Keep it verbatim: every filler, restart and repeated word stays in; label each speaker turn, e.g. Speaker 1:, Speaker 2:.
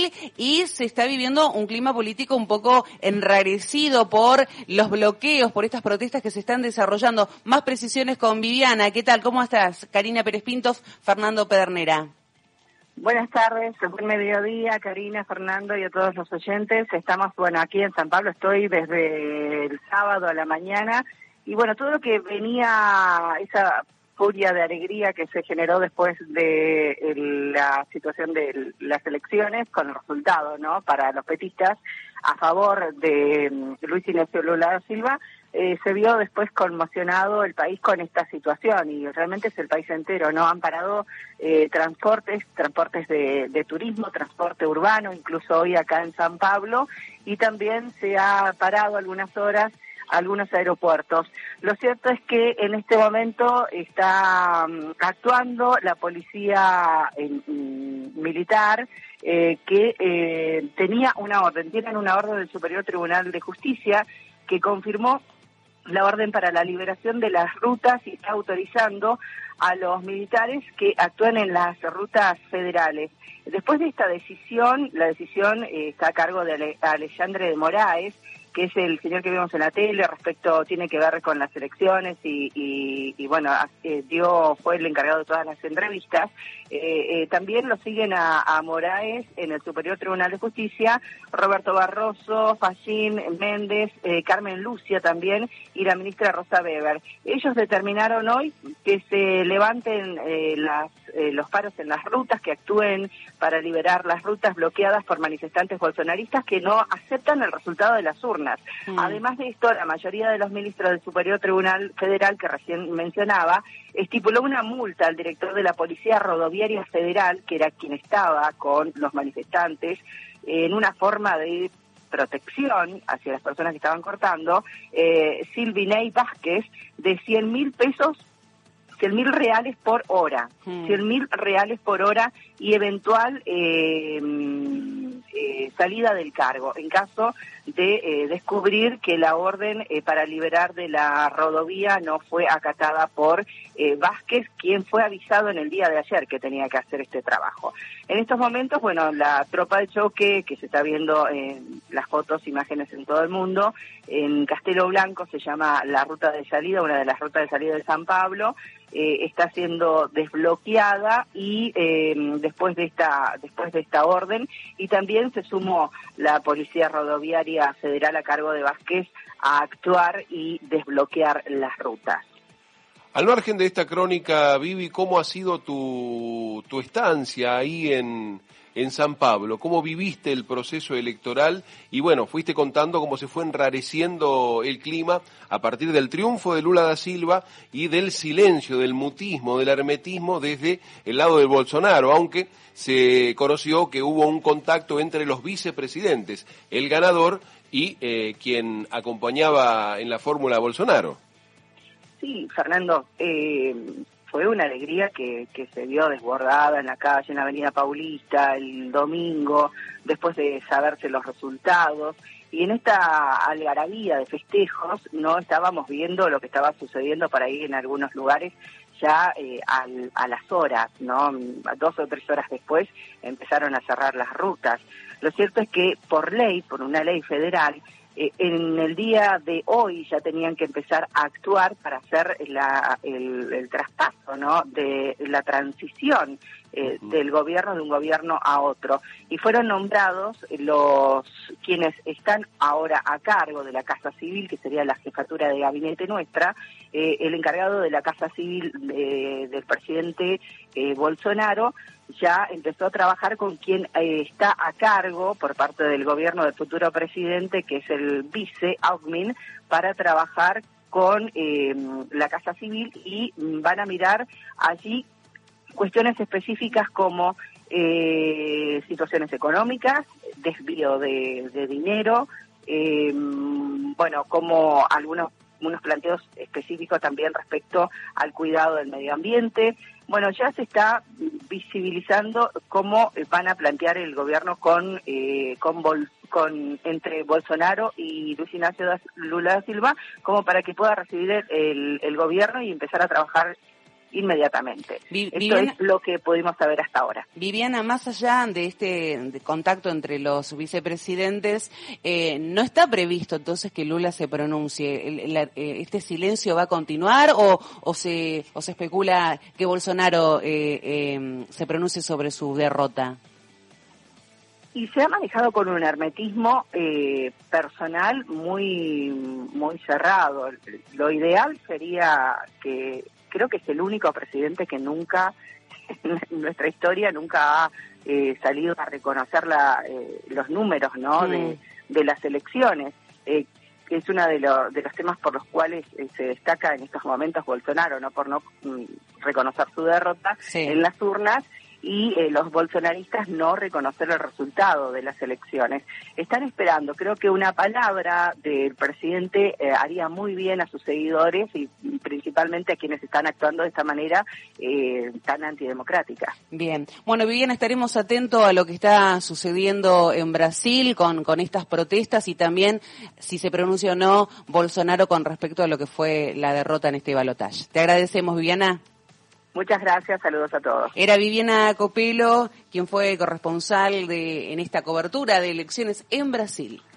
Speaker 1: y se está viviendo un clima político un poco enrarecido por los bloqueos, por estas protestas que se están desarrollando. Más precisiones con Viviana. ¿Qué tal? ¿Cómo estás? Karina Pérez Pintos, Fernando Pedernera.
Speaker 2: Buenas tardes, buen mediodía, Karina, Fernando y a todos los oyentes. Estamos, bueno, aquí en San Pablo, estoy desde el sábado a la mañana y bueno, todo lo que venía, esa furia de alegría que se generó después de el, la situación de las elecciones con el resultado, ¿no?, para los petistas a favor de um, Luis Ignacio Lula da Silva, eh, se vio después conmocionado el país con esta situación y realmente es el país entero, ¿no? Han parado eh, transportes, transportes de, de turismo, transporte urbano, incluso hoy acá en San Pablo, y también se ha parado algunas horas algunos aeropuertos. Lo cierto es que en este momento está um, actuando la policía eh, militar eh, que eh, tenía una orden, tienen una orden del Superior Tribunal de Justicia que confirmó la orden para la liberación de las rutas y está autorizando a los militares que actúen en las rutas federales. Después de esta decisión, la decisión eh, está a cargo de Ale- Alexandre de Moraes, que es el señor que vimos en la tele, respecto, tiene que ver con las elecciones y, y, y bueno, eh, dio, fue el encargado de todas las entrevistas. Eh, eh, también lo siguen a, a Moraes en el Superior Tribunal de Justicia, Roberto Barroso, Fallín, Méndez, eh, Carmen Lucia también, y la ministra Rosa Weber. Ellos determinaron hoy que se levanten eh, las, eh, los paros en las rutas, que actúen para liberar las rutas bloqueadas por manifestantes bolsonaristas que no aceptan el resultado de las urnas. Mm. Además de esto, la mayoría de los ministros del Superior Tribunal Federal, que recién mencionaba, estipuló una multa al director de la Policía Rodoviaria Federal, que era quien estaba con los manifestantes, en una forma de protección hacia las personas que estaban cortando, eh, Silvinei Vázquez, de cien mil pesos, cien mil reales por hora, hmm. cien mil reales por hora y eventual eh, eh, salida del cargo, en caso de eh, descubrir que la orden eh, para liberar de la rodovía no fue acatada por eh, Vázquez, quien fue avisado en el día de ayer que tenía que hacer este trabajo. En estos momentos, bueno, la tropa de choque, que se está viendo en las fotos, imágenes en todo el mundo, en Castelo Blanco se llama la ruta de salida, una de las rutas de salida de San Pablo, eh, está siendo desbloqueada y eh, después de esta después de esta orden, y también se sumó la Policía Rodoviaria Federal a cargo de Vázquez a actuar y desbloquear las rutas.
Speaker 3: Al margen de esta crónica, Vivi, ¿cómo ha sido tu, tu estancia ahí en, en San Pablo? ¿Cómo viviste el proceso electoral? Y bueno, fuiste contando cómo se fue enrareciendo el clima a partir del triunfo de Lula da Silva y del silencio, del mutismo, del hermetismo desde el lado de Bolsonaro, aunque se conoció que hubo un contacto entre los vicepresidentes, el ganador y eh, quien acompañaba en la fórmula a Bolsonaro.
Speaker 2: Sí, Fernando, eh, fue una alegría que, que se vio desbordada en la calle, en la Avenida Paulista, el domingo, después de saberse los resultados. Y en esta algarabía de festejos no estábamos viendo lo que estaba sucediendo por ahí en algunos lugares ya eh, al, a las horas, ¿no? Dos o tres horas después empezaron a cerrar las rutas. Lo cierto es que por ley, por una ley federal, Eh, en el día de hoy ya tenían que empezar a actuar para hacer la, el, el traspaso, ¿no?, de la transición eh, uh-huh. del gobierno de un gobierno a otro. Y fueron nombrados los quienes están ahora a cargo de la Casa Civil, que sería la jefatura de gabinete nuestra, eh, el encargado de la Casa Civil eh, del presidente eh, Bolsonaro, ya empezó a trabajar con quien eh, está a cargo por parte del gobierno del futuro presidente, que es el vice Augmin, para trabajar con eh, la Casa Civil, y van a mirar allí cuestiones específicas como eh, situaciones económicas, desvío de, de dinero, eh, bueno, como algunos unos planteos específicos también respecto al cuidado del medio ambiente. Bueno, ya se está visibilizando cómo van a plantear el gobierno con eh, con, Bol, con entre Bolsonaro y Luis Ignacio Lula da Silva, como para que pueda recibir el, el gobierno y empezar a trabajar inmediatamente.
Speaker 1: Vi,
Speaker 2: Esto
Speaker 1: Viviana,
Speaker 2: es lo que pudimos saber hasta ahora.
Speaker 1: Viviana, más allá de este de contacto entre los vicepresidentes, eh, ¿no está previsto entonces que Lula se pronuncie? El, el, el, ¿Este silencio va a continuar o, o, se, o se especula que Bolsonaro eh, eh, se pronuncie sobre su derrota?
Speaker 2: Y se ha manejado con un hermetismo eh, personal muy, muy cerrado. Lo ideal sería que, creo que es el único presidente que nunca, en nuestra historia, nunca ha eh, salido a reconocer la, eh, los números, ¿no?
Speaker 1: Mm.
Speaker 2: de, de las elecciones. Eh, es uno de, lo, de los temas por los cuales eh, se destaca en estos momentos Bolsonaro, ¿no? Por no mm, reconocer su derrota
Speaker 1: Sí.
Speaker 2: en las urnas, y eh, los bolsonaristas no reconocer el resultado de las elecciones. Están esperando, creo que una palabra del presidente eh, haría muy bien a sus seguidores y, y principalmente a quienes están actuando de esta manera eh, tan antidemocrática.
Speaker 1: Bien. Bueno, Viviana, estaremos atentos a lo que está sucediendo en Brasil con, con estas protestas y también si se pronuncia o no Bolsonaro con respecto a lo que fue la derrota en este balotaje. Te agradecemos, Viviana.
Speaker 2: Muchas gracias, saludos a todos.
Speaker 1: Era Viviana Copelo, quien fue corresponsal de en esta cobertura de elecciones en Brasil.